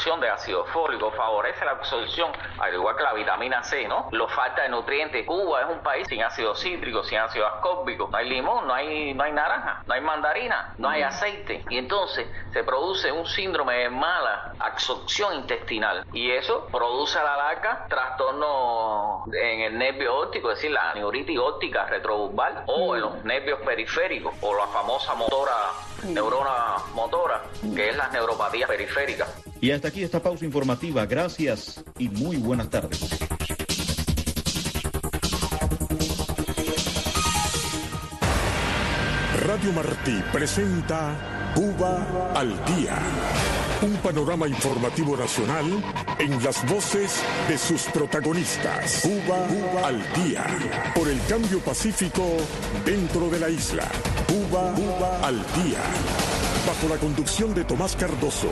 absorción de ácido fólico, favorece la absorción, al igual que la vitamina C, ¿no? Lo falta de nutrientes. Cuba es un país sin ácido cítrico, sin ácido ascórbico, no hay limón, no hay naranja, no hay mandarina, no hay aceite, y entonces se produce un síndrome de mala absorción intestinal, y eso produce a la larga trastornos en el nervio óptico, es decir, la neuritis óptica retrobulbar, o en los nervios periféricos, o la famosa neurona motora, que es las neuropatías periféricas. Y hasta aquí esta pausa informativa. Gracias y muy buenas tardes. Radio Martí presenta Cuba al Día. Un panorama informativo nacional en las voces de sus protagonistas. Cuba al Día. Por el cambio pacífico dentro de la isla. Cuba al Día. Bajo la conducción de Tomás Cardoso.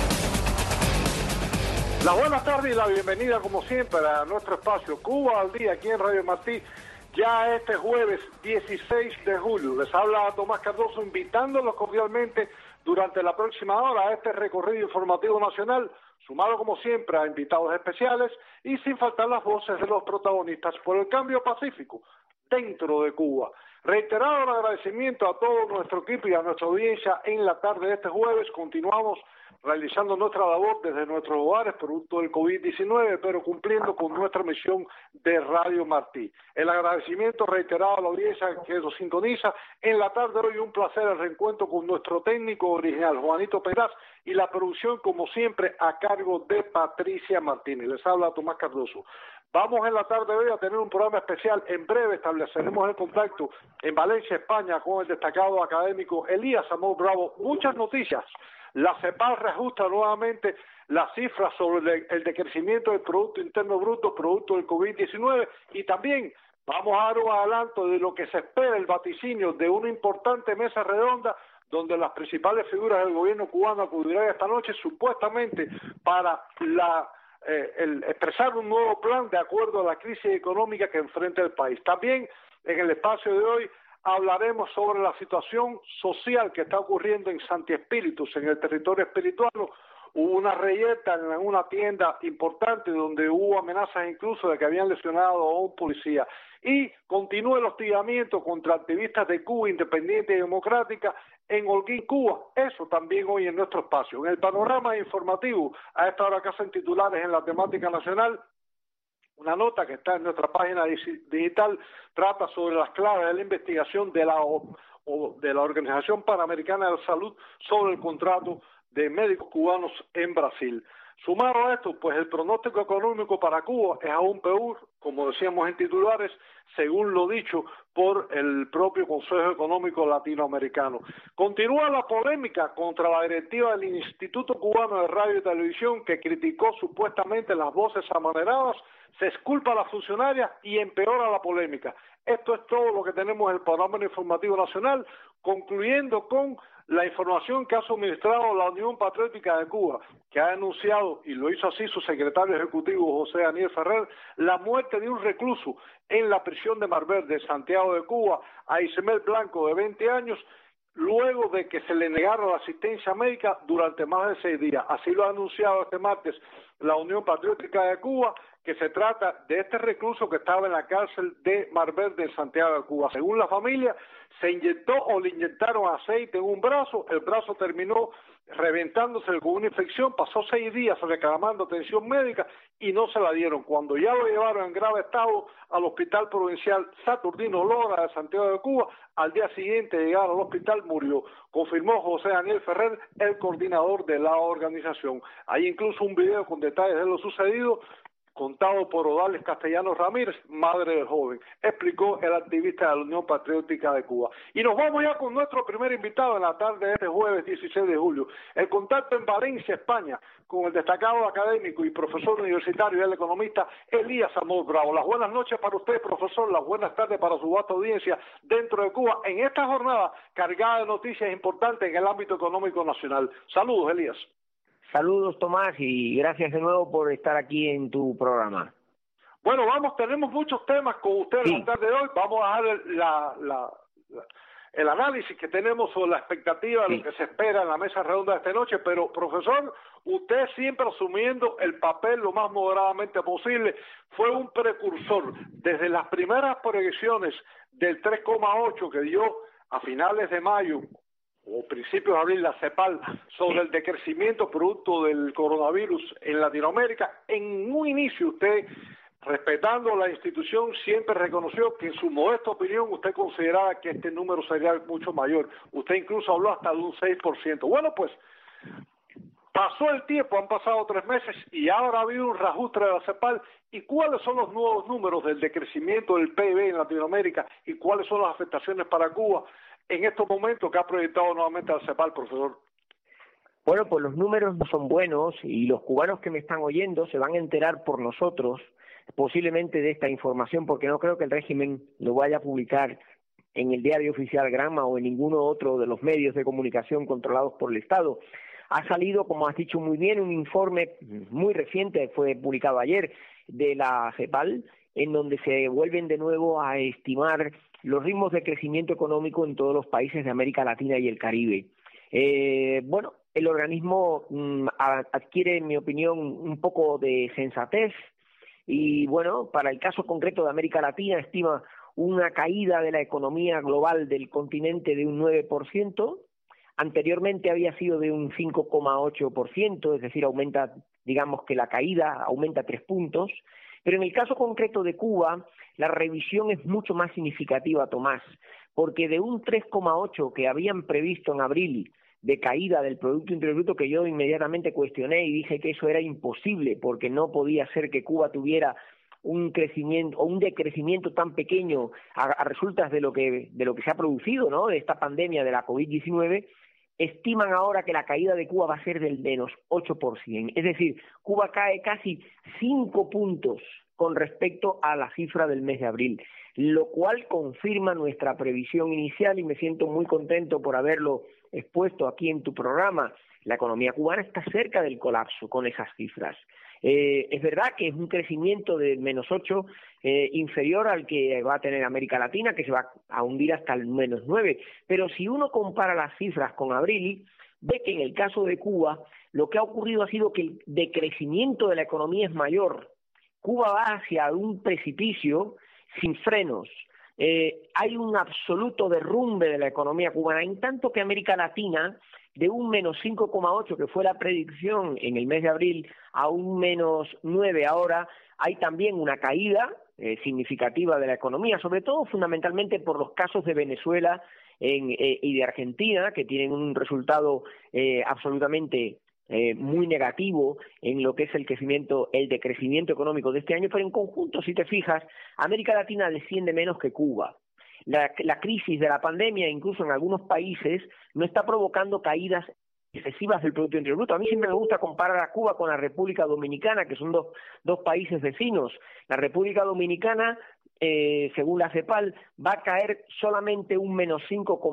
La buenas tardes y la bienvenida como siempre a nuestro espacio Cuba al Día aquí en Radio Martí. Ya este jueves 16 de julio les habla Tomás Cardoso invitándolos cordialmente durante la próxima hora a este recorrido informativo nacional, sumado como siempre a invitados especiales y sin faltar las voces de los protagonistas por el cambio pacífico dentro de Cuba. Reiterado el agradecimiento a todo nuestro equipo y a nuestra audiencia en la tarde de este jueves. Continuamos realizando nuestra labor desde nuestros hogares producto del COVID-19, pero cumpliendo con nuestra misión de Radio Martí. El agradecimiento reiterado a la audiencia que nos sintoniza. En la tarde de hoy un placer el reencuentro con nuestro técnico original, Juanito Peraz, y la producción, como siempre, a cargo de Patricia Martínez. Les habla Tomás Cardoso. Vamos en la tarde de hoy a tener un programa especial. En breve estableceremos el contacto en Valencia, España, con el destacado académico Elías Amor Bravo. Muchas noticias. La CEPAL reajusta nuevamente las cifras sobre el decrecimiento del Producto Interno Bruto, producto del COVID-19, y también vamos a dar un adelanto de lo que se espera, el vaticinio de una importante mesa redonda donde las principales figuras del gobierno cubano acudirán esta noche supuestamente para expresar un nuevo plan de acuerdo a la crisis económica que enfrenta el país. También en el espacio de hoy hablaremos sobre la situación social que está ocurriendo en Santi Espíritus, en el territorio espirituano. Hubo una reyerta en una tienda importante donde hubo amenazas incluso de que habían lesionado a un policía. Y continúa el hostigamiento contra activistas de Cuba Independiente y Democrática en Holguín, Cuba. Eso también hoy en nuestro espacio. En el panorama informativo, a esta hora que hacen titulares en la temática nacional, una nota que está en nuestra página digital trata sobre las claves de la investigación de la Organización Panamericana de la Salud sobre el contrato de médicos cubanos en Brasil. Sumado a esto, pues el pronóstico económico para Cuba es aún peor, como decíamos en titulares, según lo dicho por el propio Consejo Económico Latinoamericano. Continúa la polémica contra la directiva del Instituto Cubano de Radio y Televisión, que criticó supuestamente las voces amaneradas, se exculpa a la funcionaria y empeora la polémica. Esto es todo lo que tenemos en el panorama informativo nacional, concluyendo con la información que ha suministrado la Unión Patriótica de Cuba, que ha denunciado, y lo hizo así su secretario ejecutivo José Daniel Ferrer, la muerte de un recluso en la prisión de Mar Verde, Santiago de Cuba, a Ismael Blanco, de 20 años, luego de que se le negara la asistencia médica durante más de 6 días. Así lo ha anunciado este martes la Unión Patriótica de Cuba, que se trata de este recluso que estaba en la cárcel de Mar Verde en Santiago de Cuba. Según la familia, se inyectó o le inyectaron aceite en un brazo, el brazo terminó reventándose con una infección, pasó 6 días reclamando atención médica y no se la dieron. Cuando ya lo llevaron en grave estado al Hospital Provincial Saturnino Lora de Santiago de Cuba, al día siguiente de llegar al hospital murió, confirmó José Daniel Ferrer, el coordinador de la organización. Hay incluso un video con detalles de lo sucedido, contado por Odales Castellanos Ramírez, madre del joven, explicó el activista de la Unión Patriótica de Cuba. Y nos vamos ya con nuestro primer invitado en la tarde de este jueves 16 de julio. El contacto en Valencia, España, con el destacado académico y profesor universitario y el economista Elías Amor Bravo. Las buenas noches para usted, profesor, las buenas tardes para su vasta audiencia dentro de Cuba, en esta jornada cargada de noticias importantes en el ámbito económico nacional. Saludos, Elías. Saludos, Tomás, y gracias de nuevo por estar aquí en tu programa. Bueno, tenemos muchos temas con usted en la tarde de hoy. Vamos a dar el análisis que tenemos sobre la expectativa de lo que se espera en la mesa redonda de esta noche, pero profesor, usted siempre asumiendo el papel lo más moderadamente posible, fue un precursor desde las primeras proyecciones del 3,8 que dio a finales de mayo o principios de abril la CEPAL sobre el decrecimiento producto del coronavirus en Latinoamérica. En un inicio usted, respetando la institución, siempre reconoció que en su modesta opinión usted consideraba que este número sería mucho mayor. Usted incluso habló hasta de un 6%. Bueno, pues pasó el tiempo, han pasado 3 meses y ahora ha habido un reajuste de la CEPAL. ¿Y cuáles son los nuevos números del decrecimiento del PIB en Latinoamérica y cuáles son las afectaciones para Cuba en estos momentos que ha proyectado nuevamente la CEPAL, profesor? Bueno, pues los números no son buenos y los cubanos que me están oyendo se van a enterar por nosotros posiblemente de esta información, porque no creo que el régimen lo vaya a publicar en el diario oficial Granma o en ninguno otro de los medios de comunicación controlados por el Estado. Ha salido, como has dicho muy bien, un informe muy reciente, fue publicado ayer, de la CEPAL, en donde se vuelven de nuevo a estimar los ritmos de crecimiento económico en todos los países de América Latina y el Caribe. Bueno, el organismo adquiere, en mi opinión, un poco de sensatez y, bueno, para el caso concreto de América Latina estima una caída de la economía global del continente de un 9%, anteriormente había sido de un 5,8%, es decir, aumenta, digamos que la caída aumenta 3 puntos, pero en el caso concreto de Cuba, la revisión es mucho más significativa, Tomás, porque de un 3,8 que habían previsto en abril de caída del Producto Interior Bruto, que yo inmediatamente cuestioné y dije que eso era imposible, porque no podía ser que Cuba tuviera un crecimiento o un decrecimiento tan pequeño a resultas de lo que se ha producido, ¿no?, de esta pandemia de la COVID-19, estiman ahora que la caída de Cuba va a ser del menos 8%. Es decir, Cuba cae casi 5 puntos con respecto a la cifra del mes de abril, lo cual confirma nuestra previsión inicial y me siento muy contento por haberlo expuesto aquí en tu programa. La economía cubana está cerca del colapso con esas cifras. Es verdad que es un crecimiento de menos 8 inferior al que va a tener América Latina, que se va a hundir hasta el menos 9, pero si uno compara las cifras con abril, ve que en el caso de Cuba lo que ha ocurrido ha sido que el decrecimiento de la economía es mayor. Cuba va hacia un precipicio sin frenos. Hay un absoluto derrumbe de la economía cubana, en tanto que América Latina, de un menos 5,8 que fue la predicción en el mes de abril a un menos 9 ahora, hay también una caída significativa de la economía, sobre todo fundamentalmente por los casos de Venezuela y de Argentina, que tienen un resultado absolutamente muy negativo en lo que es el decrecimiento económico de este año, pero en conjunto, si te fijas, América Latina desciende menos que Cuba. La crisis de la pandemia, incluso en algunos países, no está provocando caídas excesivas del Producto Interior Bruto. A mí siempre me gusta comparar a Cuba con la República Dominicana, que son dos países vecinos. La República Dominicana, según la CEPAL, va a caer solamente un menos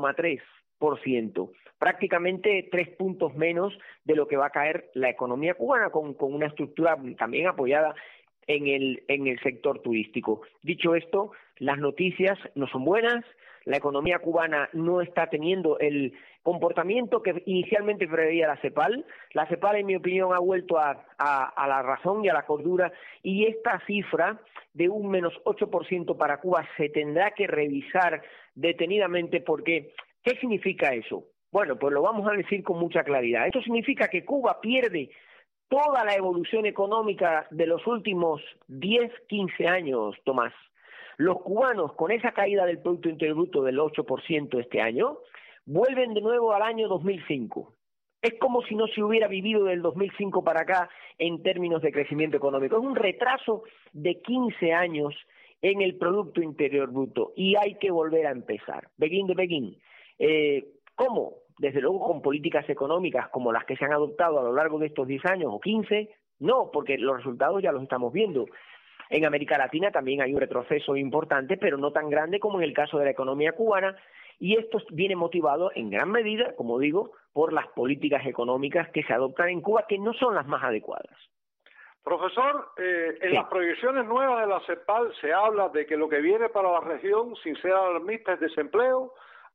5,3%, prácticamente 3 puntos menos de lo que va a caer la economía cubana, con una estructura también apoyada en el sector turístico. Dicho esto, las noticias no son buenas, la economía cubana no está teniendo el comportamiento que inicialmente preveía la CEPAL. La CEPAL, en mi opinión, ha vuelto a la razón y a la cordura, y esta cifra de un menos 8% para Cuba se tendrá que revisar detenidamente, porque ¿qué significa eso? Bueno, pues lo vamos a decir con mucha claridad. Esto significa que Cuba pierde toda la evolución económica de los últimos 10, 15 años, Tomás. Los cubanos, con esa caída del Producto Interior Bruto del 8% este año, vuelven de nuevo al año 2005. Es como si no se hubiera vivido del 2005 para acá en términos de crecimiento económico. Es un retraso de 15 años en el Producto Interior Bruto y hay que volver a empezar. Begin the begin. ¿Cómo? Desde luego con políticas económicas como las que se han adoptado a lo largo de estos 10 años o 15, no, porque los resultados ya los estamos viendo. En América Latina también hay un retroceso importante, pero no tan grande como en el caso de la economía cubana, y esto viene motivado en gran medida, como digo, por las políticas económicas que se adoptan en Cuba, que no son las más adecuadas. Profesor, en las proyecciones nuevas de la CEPAL se habla de que lo que viene para la región, sin ser alarmista, es desempleo,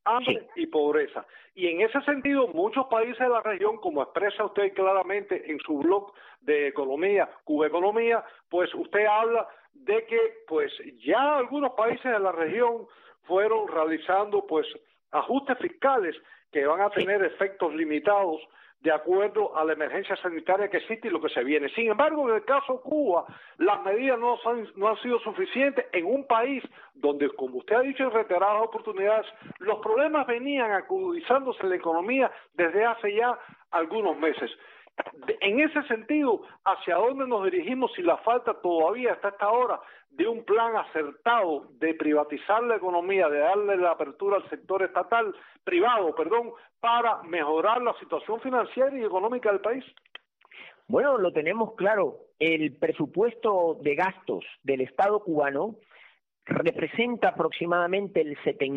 hambre y pobreza. Y en ese sentido, muchos países de la región, como expresa usted claramente en su blog de economía, Cuba Economía, pues usted habla de que pues ya algunos países de la región fueron realizando pues ajustes fiscales que van a tener efectos limitados de acuerdo a la emergencia sanitaria que existe y lo que se viene. Sin embargo, en el caso de Cuba, las medidas no han sido suficientes en un país donde, como usted ha dicho en reiteradas oportunidades, los problemas venían agudizándose en la economía desde hace ya algunos meses. En ese sentido, ¿hacia dónde nos dirigimos si la falta todavía hasta esta hora de un plan acertado de privatizar la economía, de darle la apertura al sector privado, para mejorar la situación financiera y económica del país? Bueno, lo tenemos claro. El presupuesto de gastos del Estado cubano representa aproximadamente el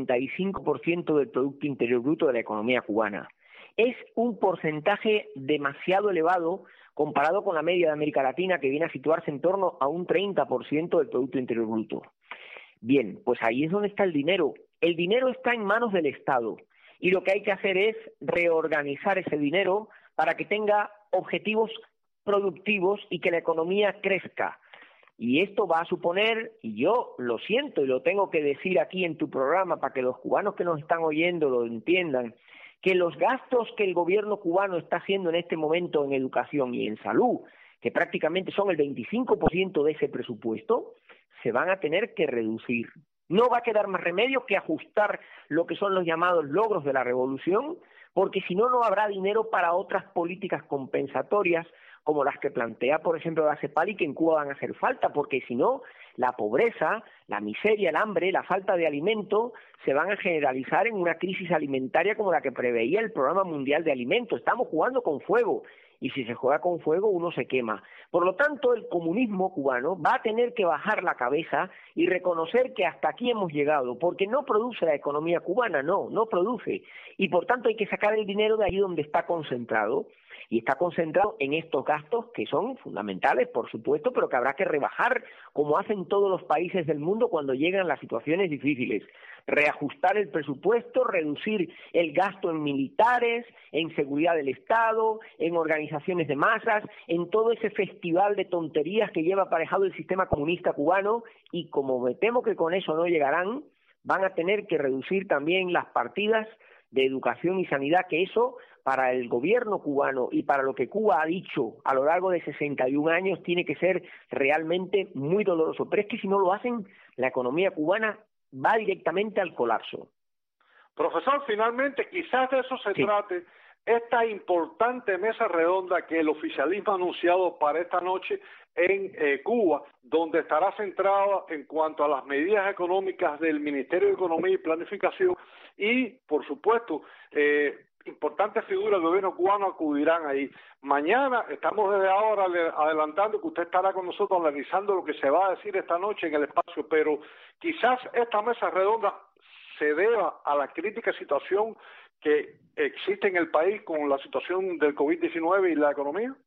75% del Producto Interior Bruto de la economía cubana. Es un porcentaje demasiado elevado comparado con la media de América Latina, que viene a situarse en torno a un 30% del Producto Interior Bruto. Bien, pues ahí es donde está el dinero. El dinero está en manos del Estado y lo que hay que hacer es reorganizar ese dinero para que tenga objetivos productivos y que la economía crezca. Y esto va a suponer, y yo lo siento y lo tengo que decir aquí en tu programa para que los cubanos que nos están oyendo lo entiendan, que los gastos que el gobierno cubano está haciendo en este momento en educación y en salud, que prácticamente son el 25% de ese presupuesto, se van a tener que reducir. No va a quedar más remedio que ajustar lo que son los llamados logros de la revolución, porque si no, no habrá dinero para otras políticas compensatorias como las que plantea, por ejemplo, la CEPAL, que en Cuba van a hacer falta, porque si no, la pobreza, la miseria, el hambre, la falta de alimento se van a generalizar en una crisis alimentaria como la que preveía el Programa Mundial de Alimentos. Estamos jugando con fuego, y si se juega con fuego uno se quema. Por lo tanto, el comunismo cubano va a tener que bajar la cabeza y reconocer que hasta aquí hemos llegado, porque no produce la economía cubana, no produce, y por tanto hay que sacar el dinero de allí donde está concentrado, y está concentrado en estos gastos que son fundamentales, por supuesto, pero que habrá que rebajar, como hacen todos los países del mundo cuando llegan las situaciones difíciles. Reajustar el presupuesto, reducir el gasto en militares, en seguridad del Estado, en organizaciones de masas, en todo ese festival de tonterías que lleva aparejado el sistema comunista cubano, y como me temo que con eso no llegarán, van a tener que reducir también las partidas de educación y sanidad, que eso para el gobierno cubano y para lo que Cuba ha dicho a lo largo de 61 años tiene que ser realmente muy doloroso. Pero es que si no lo hacen, la economía cubana va directamente al colapso. Profesor, finalmente, quizás de eso se trate esta importante mesa redonda que el oficialismo ha anunciado para esta noche en Cuba, donde estará centrada en cuanto a las medidas económicas del Ministerio de Economía y Planificación y, por supuesto, importantes figuras del gobierno cubano acudirán ahí. Mañana, estamos desde ahora adelantando que usted estará con nosotros analizando lo que se va a decir esta noche en el espacio, pero quizás esta mesa redonda se deba a la crítica situación que existe en el país con la situación del COVID-19 y la economía.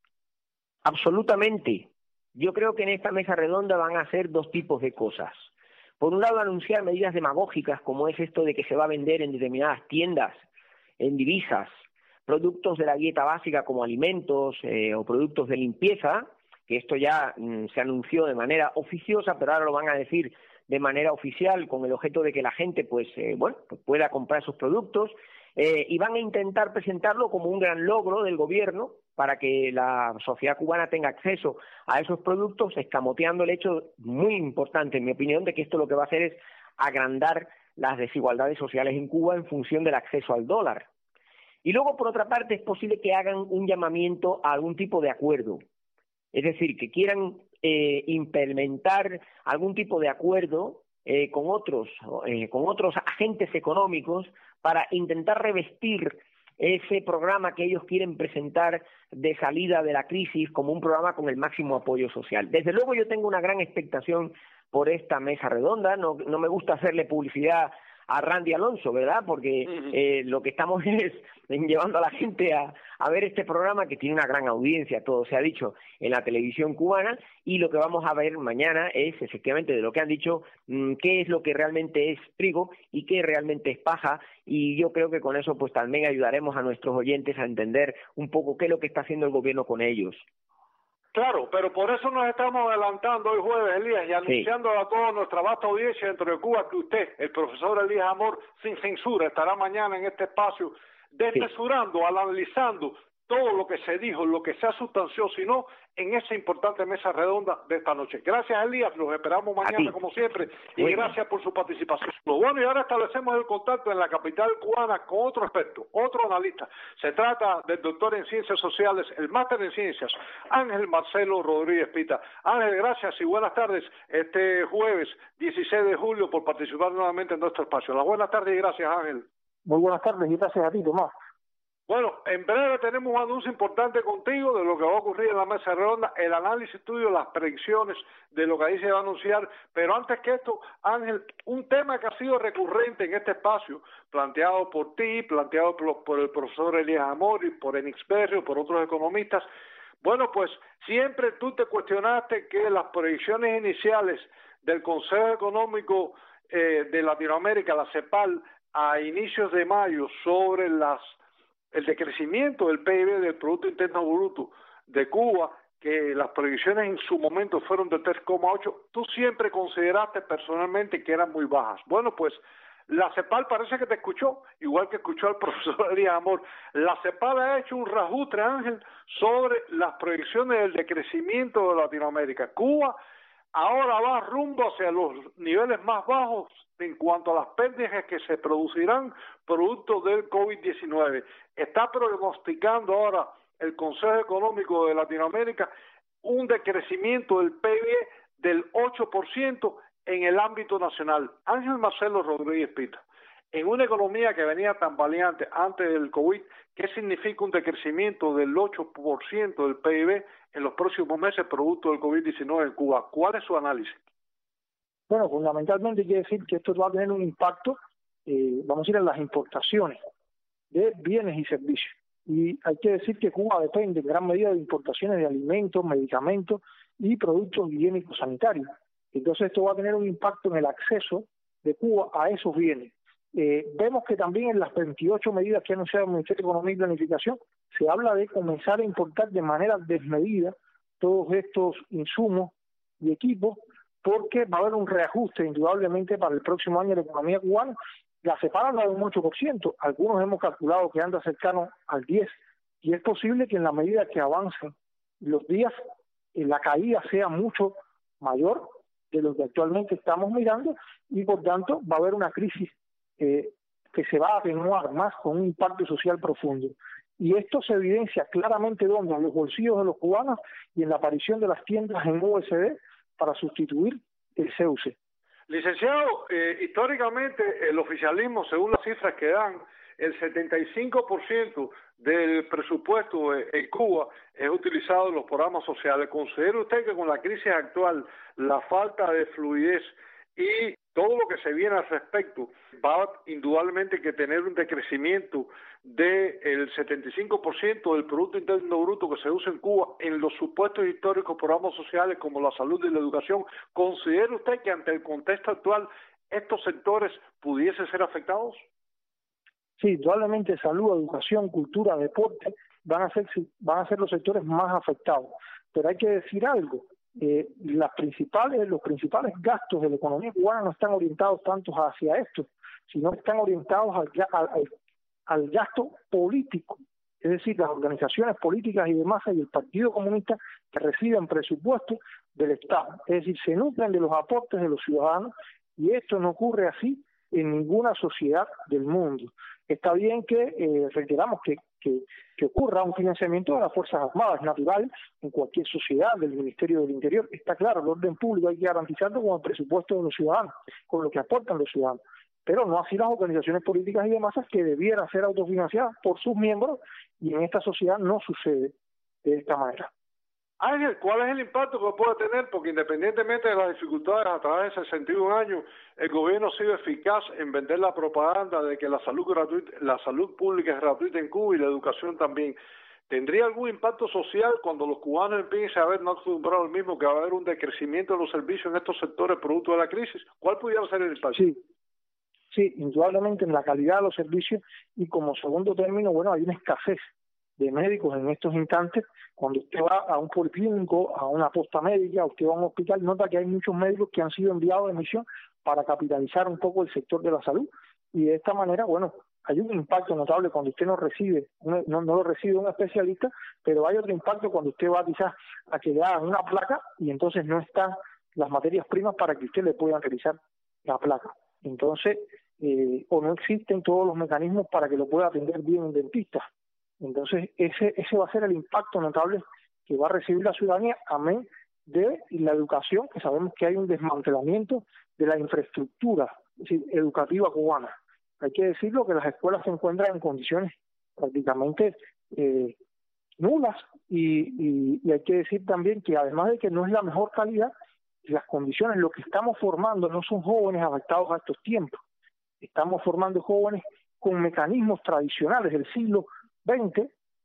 Absolutamente. Yo creo que en esta mesa redonda van a hacer dos tipos de cosas. Por un lado, anunciar medidas demagógicas, como es esto de que se va a vender en determinadas tiendas, en divisas, productos de la dieta básica como alimentos o productos de limpieza, que esto ya se anunció de manera oficiosa, pero ahora lo van a decir de manera oficial con el objeto de que la gente pues pueda comprar esos productos, y van a intentar presentarlo como un gran logro del gobierno para que la sociedad cubana tenga acceso a esos productos, escamoteando el hecho muy importante, en mi opinión, de que esto lo que va a hacer es agrandar las desigualdades sociales en Cuba en función del acceso al dólar. Y luego, por otra parte, es posible que hagan un llamamiento a algún tipo de acuerdo, es decir, que quieran implementar algún tipo de acuerdo con otros agentes económicos para intentar revestir ese programa que ellos quieren presentar de salida de la crisis como un programa con el máximo apoyo social. Desde luego yo tengo una gran expectación por esta mesa redonda, no me gusta hacerle publicidad a Randy Alonso, ¿verdad? Porque lo que estamos es llevando a la gente a ver este programa que tiene una gran audiencia, todo se ha dicho, en la televisión cubana, y lo que vamos a ver mañana es, efectivamente, de lo que han dicho, qué es lo que realmente es trigo y qué realmente es paja, y yo creo que con eso pues también ayudaremos a nuestros oyentes a entender un poco qué es lo que está haciendo el gobierno con ellos. Claro, pero por eso nos estamos adelantando hoy jueves, Elías, y anunciando a toda nuestra vasta audiencia dentro de Cuba que usted, el profesor Elías Amor, sin censura, estará mañana en este espacio desmesurando, analizando todo lo que se dijo, lo que sea sustancioso y no en esa importante mesa redonda de esta noche. Gracias, Elías, los esperamos mañana como siempre y gracias por su participación. Bueno, y ahora establecemos el contacto en la capital cubana con otro experto, otro analista. Se trata del doctor en Ciencias Sociales, el máster en Ciencias, Ángel Marcelo Rodríguez Pita. Ángel, gracias y buenas tardes este jueves 16 de julio por participar nuevamente en nuestro espacio. Las buenas tardes y gracias, Ángel. Muy buenas tardes y gracias a ti, Tomás. Bueno, en breve tenemos un anuncio importante contigo de lo que va a ocurrir en la mesa redonda, el análisis tuyo, las predicciones de lo que ahí se va a anunciar, pero antes que esto, Ángel, un tema que ha sido recurrente en este espacio, planteado por ti, planteado por el profesor Elías Amor y por Enix Berrio, por otros economistas. Bueno, pues siempre tú te cuestionaste que las predicciones iniciales del Consejo Económico de Latinoamérica, la CEPAL, a inicios de mayo sobre el decrecimiento del PIB, del Producto Interno Bruto de Cuba, que las previsiones en su momento fueron de 3,8, tú siempre consideraste personalmente que eran muy bajas. Bueno, pues la CEPAL parece que te escuchó, igual que escuchó al profesor Elías Amor. La CEPAL ha hecho un reajuste, Ángel, sobre las proyecciones del decrecimiento de Latinoamérica. Cuba ahora va rumbo hacia los niveles más bajos en cuanto a las pérdidas que se producirán producto del COVID-19. Está pronosticando ahora el Consejo Económico de Latinoamérica un decrecimiento del PIB del 8% en el ámbito nacional. Ángel Marcelo Rodríguez Pita, en una economía que venía tambaleante antes del COVID, ¿qué significa un decrecimiento del 8% del PIB en los próximos meses producto del COVID-19 en Cuba? ¿Cuál es su análisis? Bueno, fundamentalmente quiere decir que esto va a tener un impacto, vamos a ir en las importaciones de bienes y servicios. Y hay que decir que Cuba depende en gran medida de importaciones de alimentos, medicamentos y productos higiénicos sanitarios. Entonces esto va a tener un impacto en el acceso de Cuba a esos bienes. Vemos que también en las 28 medidas que ha anunciado el Ministerio de Economía y Planificación se habla de comenzar a importar de manera desmedida todos estos insumos y equipos, porque va a haber un reajuste indudablemente para el próximo año de la economía cubana. La CEPAL habla de un 8%, algunos hemos calculado que anda cercano al 10%, y es posible que en la medida que avancen los días, la caída sea mucho mayor de lo que actualmente estamos mirando, y por tanto va a haber una crisis que se va a atenuar más con un impacto social profundo. Y esto se evidencia claramente donde en los bolsillos de los cubanos y en la aparición de las tiendas en USD para sustituir el CUC. Licenciado, históricamente el oficialismo, según las cifras que dan, el 75% del presupuesto en Cuba es utilizado en los programas sociales. ¿Considera usted que con la crisis actual, la falta de fluidez y todo lo que se viene al respecto va indudablemente que tener un decrecimiento del 75% del Producto Interno Bruto que se usa en Cuba en los supuestos históricos programas sociales como la salud y la educación? ¿Considera usted que ante el contexto actual estos sectores pudiesen ser afectados? Sí, indudablemente salud, educación, cultura, deporte van a ser los sectores más afectados. Pero hay que decir algo. Los principales gastos de la economía cubana no están orientados tanto hacia esto, sino que están orientados al gasto político, es decir, las organizaciones políticas y demás y el Partido Comunista que reciben presupuestos del Estado, es decir, se nutren de los aportes de los ciudadanos, y esto no ocurre así en ninguna sociedad del mundo. Está bien que reiteramos que ocurra un financiamiento de las Fuerzas Armadas, natural en cualquier sociedad, del Ministerio del Interior. Está claro, el orden público hay que garantizarlo con el presupuesto de los ciudadanos, con lo que aportan los ciudadanos. Pero no así las organizaciones políticas y de masas que debieran ser autofinanciadas por sus miembros, y en esta sociedad no sucede de esta manera. Ángel, ¿cuál es el impacto que puede tener? Porque independientemente de las dificultades, a través de 61 años, el gobierno ha sido eficaz en vender la propaganda de que la salud pública es gratuita en Cuba y la educación también. ¿Tendría algún impacto social cuando los cubanos empiecen a ver, no acostumbrado al mismo, que va a haber un decrecimiento de los servicios en estos sectores producto de la crisis? ¿Cuál pudiera ser el impacto? Sí, indudablemente en la calidad de los servicios, y como segundo término, bueno, hay una escasez de médicos en estos instantes. Cuando usted va a un policlínico, a una posta médica, usted va a un hospital, nota que hay muchos médicos que han sido enviados de misión para capitalizar un poco el sector de la salud, y de esta manera, bueno, hay un impacto notable cuando usted no lo recibe un especialista, pero hay otro impacto cuando usted va quizás a que le hagan una placa y entonces no están las materias primas para que usted le pueda realizar la placa. Entonces, o no existen todos los mecanismos para que lo pueda atender bien un dentista. Entonces, ese va a ser el impacto notable que va a recibir la ciudadanía, amén de la educación, que sabemos que hay un desmantelamiento de la infraestructura, es decir, educativa cubana. Hay que decirlo que las escuelas se encuentran en condiciones prácticamente nulas, y hay que decir también que además de que no es la mejor calidad, las condiciones, lo que estamos formando no son jóvenes adaptados a estos tiempos. Estamos formando jóvenes con mecanismos tradicionales del siglo XX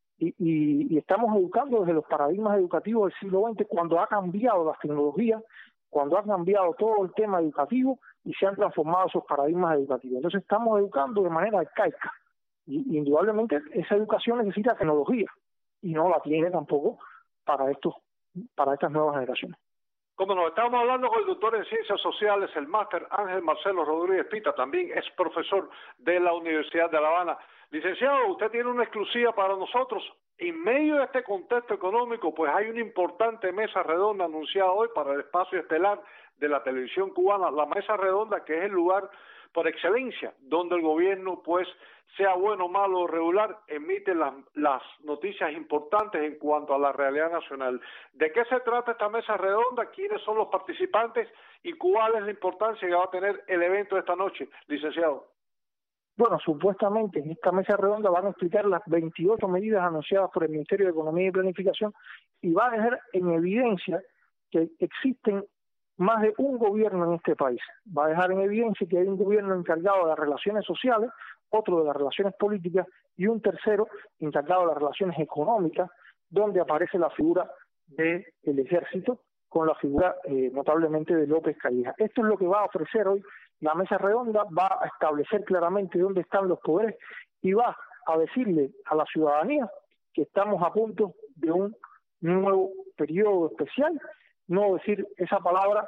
y estamos educando desde los paradigmas educativos del siglo XX, cuando ha cambiado las tecnologías, cuando ha cambiado todo el tema educativo y se han transformado esos paradigmas educativos. Entonces estamos educando de manera arcaica, y indudablemente esa educación necesita tecnología y no la tiene tampoco para estas nuevas generaciones. Como nos estamos hablando con el doctor en Ciencias Sociales, el máster Ángel Marcelo Rodríguez Pita, también es profesor de la Universidad de La Habana. Licenciado, usted tiene una exclusiva para nosotros. En medio de este contexto económico, pues hay una importante mesa redonda anunciada hoy para el espacio estelar de la televisión cubana, la mesa redonda, que es el lugar por excelencia donde el gobierno, pues sea bueno, malo o regular, emite las noticias importantes en cuanto a la realidad nacional. ¿De qué se trata esta mesa redonda? ¿Quiénes son los participantes? ¿Y cuál es la importancia que va a tener el evento de esta noche, licenciado? Bueno, supuestamente en esta mesa redonda van a explicar las 28 medidas anunciadas por el Ministerio de Economía y Planificación, y va a dejar en evidencia que existen más de un gobierno en este país. Va a dejar en evidencia que hay un gobierno encargado de las relaciones sociales, otro de las relaciones políticas y un tercero encargado de las relaciones económicas, donde aparece la figura del ejército con la figura notablemente de López Calleja. Esto es lo que va a ofrecer hoy la mesa redonda, va a establecer claramente dónde están los poderes y va a decirle a la ciudadanía que estamos a punto de un nuevo periodo especial. No decir esa palabra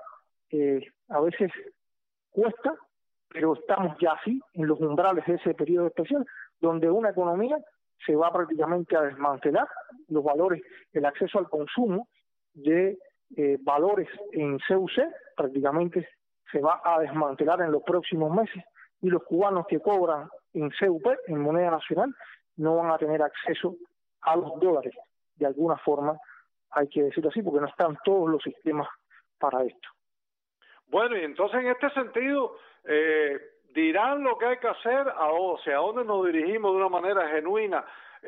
a veces cuesta, pero estamos ya así en los umbrales de ese periodo especial, donde una economía se va prácticamente a desmantelar, los valores, el acceso al consumo de valores en CUC prácticamente se va a desmantelar en los próximos meses, y los cubanos que cobran en CUP, en moneda nacional, no van a tener acceso a los dólares. De alguna forma, hay que decirlo así, porque no están todos los sistemas para esto. Bueno, y entonces en este sentido, dirán lo que hay que hacer, hacia dónde nos dirigimos de una manera genuina.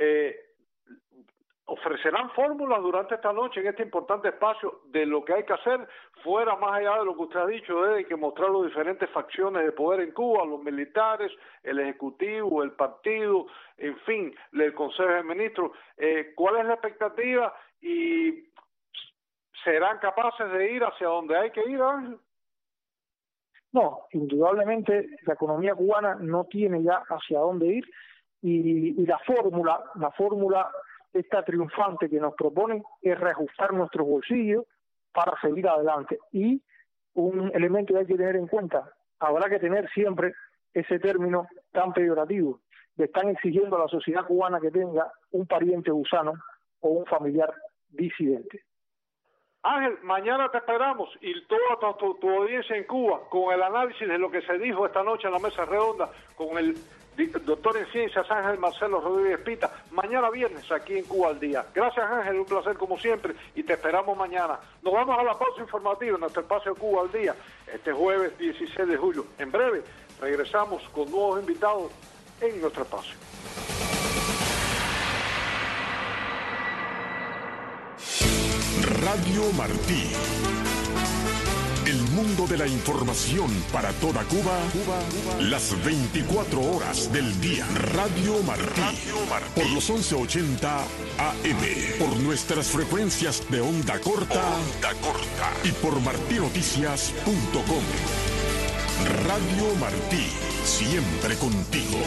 Ofrecerán fórmulas durante esta noche en este importante espacio de lo que hay que hacer, fuera, más allá de lo que usted ha dicho, de que mostrar las diferentes facciones de poder en Cuba, los militares, el ejecutivo, el partido, en fin, el Consejo de Ministros. ¿Cuál es la expectativa y serán capaces de ir hacia donde hay que ir, Ángel? No, indudablemente la economía cubana no tiene ya hacia dónde ir, y la fórmula esta triunfante que nos proponen es reajustar nuestros bolsillos para seguir adelante. Y un elemento que hay que tener en cuenta, habrá que tener siempre ese término tan peyorativo: le están exigiendo a la sociedad cubana que tenga un pariente gusano o un familiar disidente. Ángel, mañana te esperamos, y toda tu audiencia en Cuba, con el análisis de lo que se dijo esta noche en la mesa redonda con el doctor en Ciencias Ángel Marcelo Rodríguez Pita, mañana viernes aquí en Cuba al Día. Gracias, Ángel, un placer como siempre, y te esperamos mañana. Nos vamos a la pausa informativa en nuestro espacio Cuba al Día, este jueves 16 de julio. En breve regresamos con nuevos invitados en nuestro espacio. Radio Martí. El mundo de la información para toda Cuba, las 24 horas del día. Radio Martí. Por los 1180 AM. Por nuestras frecuencias de onda corta. Y por martinoticias.com. Radio Martí. Siempre contigo.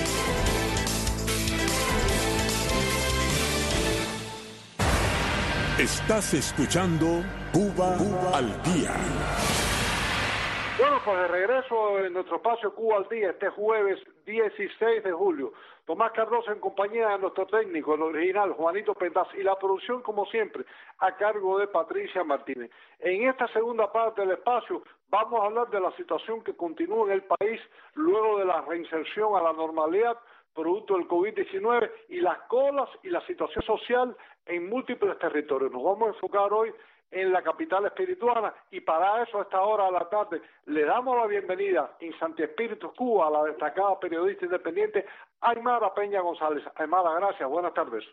Estás escuchando Cuba al Día. Bueno, pues de regreso en nuestro espacio Cuba al Día, este jueves 16 de julio. Tomás Cardoso en compañía de nuestro técnico, el original, Juanito Pendaz, y la producción, como siempre, a cargo de Patricia Martínez. En esta segunda parte del espacio vamos a hablar de la situación que continúa en el país luego de la reinserción a la normalidad producto del COVID-19 y las colas y la situación social en múltiples territorios. Nos vamos a enfocar hoy en la capital espirituana y para eso a esta hora de la tarde le damos la bienvenida en Santi Espíritus, Cuba, a la destacada periodista independiente Aymara Peña González. Aymara, gracias, buenas tardes.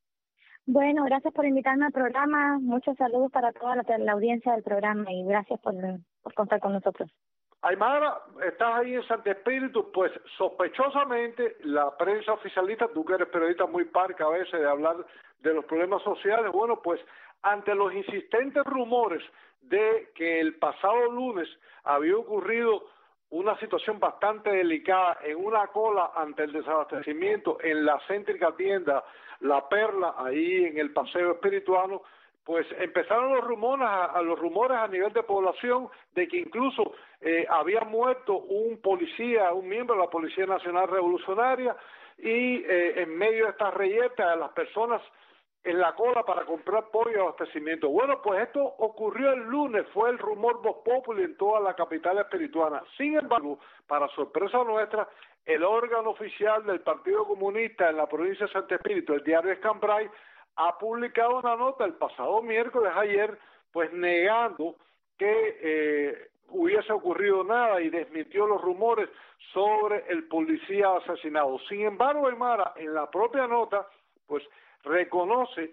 Bueno, gracias por invitarme al programa, muchos saludos para toda la audiencia del programa y gracias por contar con nosotros. Aymara, estás ahí en Santi Espíritus, pues sospechosamente la prensa oficialista, tú que eres periodista muy parca a veces de hablar de los problemas sociales, bueno, pues ante los insistentes rumores de que el pasado lunes había ocurrido una situación bastante delicada en una cola ante el desabastecimiento en la céntrica tienda La Perla, ahí en el Paseo Espirituano, pues empezaron los rumores a nivel de población de que incluso había muerto un policía, un miembro de la Policía Nacional Revolucionaria, y en medio de estas reyertas de las personas en la cola para comprar pollo y abastecimiento. Bueno, pues esto ocurrió el lunes, fue el rumor vox populi en toda la capital espirituana. Sin embargo, para sorpresa nuestra, el órgano oficial del Partido Comunista en la provincia de Santi Espíritu, el diario Escambray, ha publicado una nota el pasado miércoles, ayer, pues negando que hubiese ocurrido nada y desmintió los rumores sobre el policía asesinado. Sin embargo, Aymara, en la propia nota, pues reconoce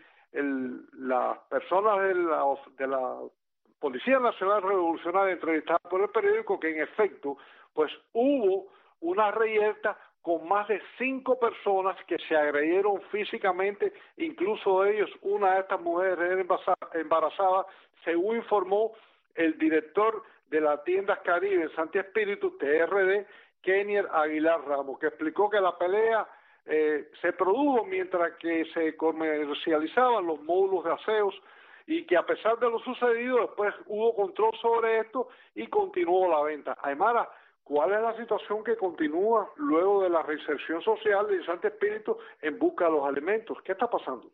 las personas de la Policía Nacional Revolucionaria entrevistadas por el periódico que en efecto pues hubo una reyerta con más de 5 personas que se agredieron físicamente, incluso ellos, una de estas mujeres era embarazada, según informó el director de la Tiendas Caribe en Santi Espíritu, TRD, Kenier Aguilar Ramos, que explicó que la pelea se produjo mientras que se comercializaban los módulos de aseos y que a pesar de lo sucedido después hubo control sobre esto y continuó la venta. Aymara, ¿cuál es la situación que continúa luego de la reinserción social de Santi Espíritu en busca de los alimentos? ¿Qué está pasando?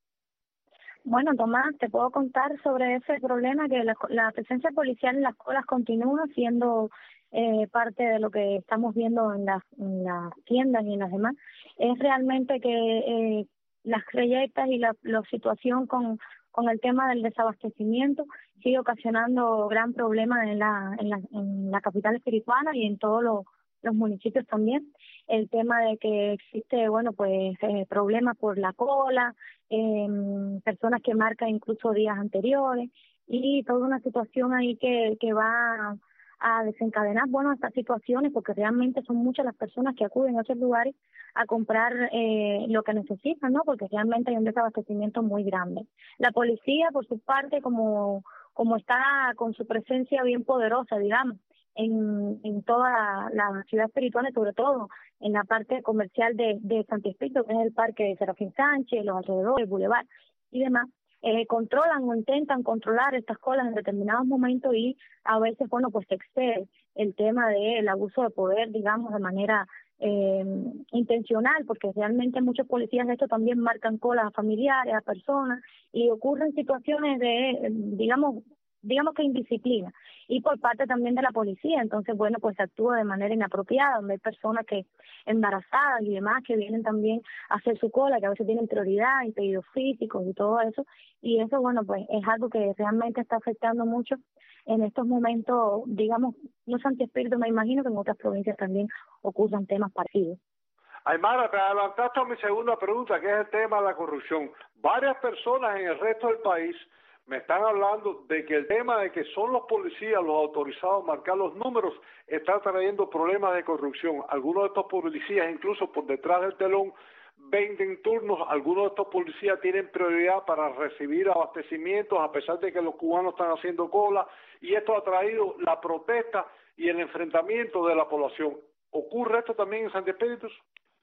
Bueno, Tomás, te puedo contar sobre ese problema que la presencia policial en las colas continúa siendo parte de lo que estamos viendo en las tiendas y en las demás. Es realmente que las reyertas y la situación con el tema del desabastecimiento sigue ocasionando gran problema en la capital espirituana y en todos los municipios también. El tema de que existe, bueno, pues problemas por la cola, personas que marcan incluso días anteriores y toda una situación ahí que va a desencadenar, bueno, estas situaciones porque realmente son muchas las personas que acuden a esos lugares a comprar lo que necesitan, ¿no? Porque realmente hay un desabastecimiento muy grande. La policía, por su parte, como está con su presencia bien poderosa, digamos, en toda la ciudad espiritual, sobre todo en la parte comercial de Santi Espíritu, que es el parque de Serafín Sánchez, los alrededores, el bulevar y demás, controlan o intentan controlar estas colas en determinados momentos y a veces, bueno, pues se excede el tema del abuso de poder, digamos, de manera intencional, porque realmente muchos policías de esto también marcan colas a familiares, a personas, y ocurren situaciones de, digamos que indisciplina, y por parte también de la policía. Entonces, bueno, pues se actúa de manera inapropiada, donde hay personas que embarazadas y demás que vienen también a hacer su cola, que a veces tienen prioridad, impedidos físicos y todo eso, y eso, bueno, pues es algo que realmente está afectando mucho en estos momentos, digamos, no Santi Espíritu, me imagino que en otras provincias también ocurran temas parecidos. Aymara, te adelantaste a mi segunda pregunta, que es el tema de la corrupción. Varias personas en el resto del país me están hablando de que el tema de que son los policías los autorizados a marcar los números está trayendo problemas de corrupción. Algunos de estos policías, incluso por detrás del telón, venden turnos. Algunos de estos policías tienen prioridad para recibir abastecimientos, a pesar de que los cubanos están haciendo cola, y esto ha traído la protesta y el enfrentamiento de la población. ¿Ocurre esto también en Santi Espíritus?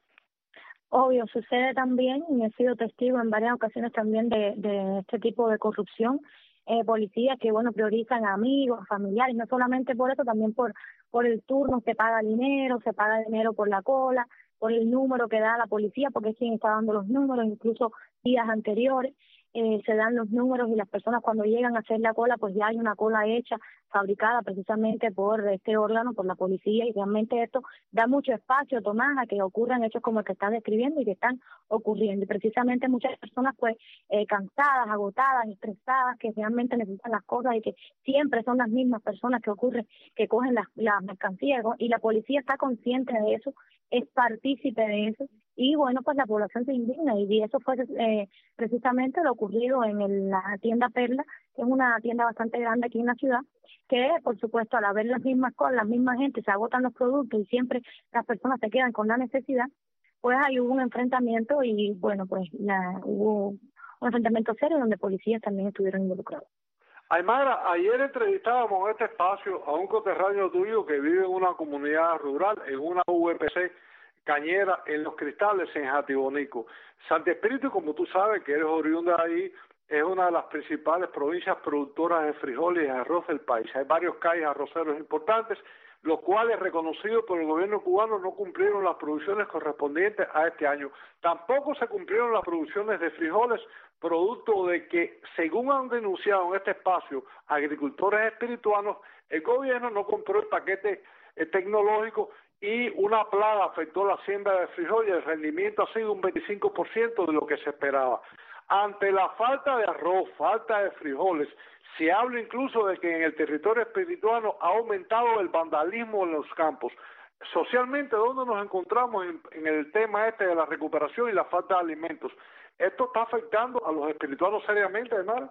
Obvio, sucede también, y he sido testigo en varias ocasiones también de este tipo de corrupción. Policías que, bueno, priorizan a amigos, familiares, no solamente por eso, también por el turno, se paga dinero por la cola, por el número que da la policía, porque es quien está dando los números, incluso días anteriores se dan los números y las personas cuando llegan a hacer la cola, pues ya hay una cola hecha, fabricada precisamente por este órgano, por la policía, y realmente esto da mucho espacio, Tomás, a que ocurran hechos como el que estás describiendo y que están ocurriendo. Y precisamente muchas personas pues cansadas, agotadas, estresadas, que realmente necesitan las cosas y que siempre son las mismas personas que cogen las mercancías, y la policía está consciente de eso, es partícipe de eso, y bueno, pues la población se indigna, y eso fue precisamente lo ocurrido en la tienda Perla, que es una tienda bastante grande aquí en la ciudad, que por supuesto al haber las mismas cosas, la misma gente, se agotan los productos y siempre las personas se quedan con la necesidad, pues ahí hubo un enfrentamiento y bueno, pues hubo un enfrentamiento serio donde policías también estuvieron involucrados. Aymara, ayer entrevistábamos en este espacio a un conterráneo tuyo que vive en una comunidad rural, en una VPC cañera en Los Cristales, en Jatibonico. Santi Espíritu, como tú sabes, que eres oriundo de ahí, es una de las principales provincias productoras de frijoles y arroz del país. Hay varios calles arroceros importantes, los cuales, reconocidos por el gobierno cubano, no cumplieron las producciones correspondientes a este año. Tampoco se cumplieron las producciones de frijoles, producto de que, según han denunciado en este espacio agricultores espirituanos, el gobierno no compró el paquete tecnológico y una plaga afectó la siembra de frijol y el rendimiento ha sido un 25% de lo que se esperaba. Ante la falta de arroz, falta de frijoles, se habla incluso de que en el territorio espirituano ha aumentado el vandalismo en los campos. Socialmente, ¿dónde nos encontramos en el tema este de la recuperación y la falta de alimentos? ¿Esto está afectando a los espirituanos seriamente, hermano?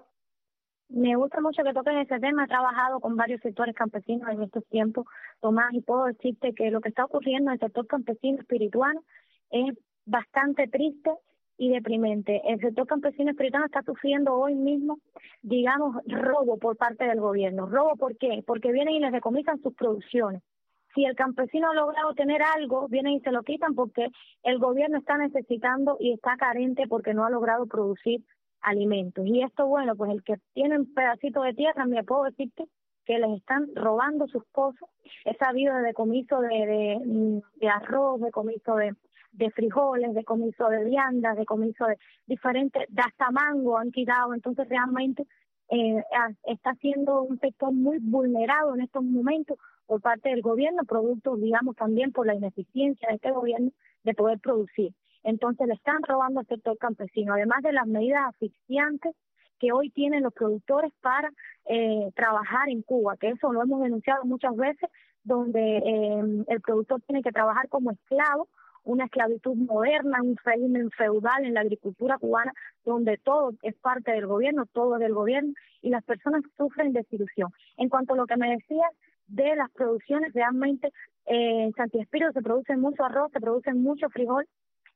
Me gusta mucho que toquen ese tema. He trabajado con varios sectores campesinos en estos tiempos, Tomás, y puedo decirte que lo que está ocurriendo en el sector campesino espirituano es bastante triste y deprimente. El sector campesino espirituano está sufriendo hoy mismo, digamos, robo por parte del gobierno. ¿Robo por qué? Porque vienen y les decomisan sus producciones. Si el campesino ha logrado tener algo, vienen y se lo quitan porque el gobierno está necesitando y está carente porque no ha logrado producir alimentos. Y esto, bueno, pues el que tiene un pedacito de tierra, me puedo decirte que les están robando sus cosas. He sabido de decomiso de arroz, decomiso de frijoles, decomiso de viandas, decomiso de diferentes, de hasta mango han quitado. Entonces realmente está siendo un sector muy vulnerado en estos momentos por parte del gobierno, producto, digamos, también por la ineficiencia de este gobierno de poder producir. Entonces le están robando al sector campesino, además de las medidas asfixiantes que hoy tienen los productores para trabajar en Cuba, que eso lo hemos denunciado muchas veces, donde el productor tiene que trabajar como esclavo, una esclavitud moderna, un régimen feudal en la agricultura cubana, donde todo es parte del gobierno, todo es del gobierno, y las personas sufren desilusión. En cuanto a lo que me decías de las producciones, realmente en Santi Espíritu se produce mucho arroz, se produce mucho frijol.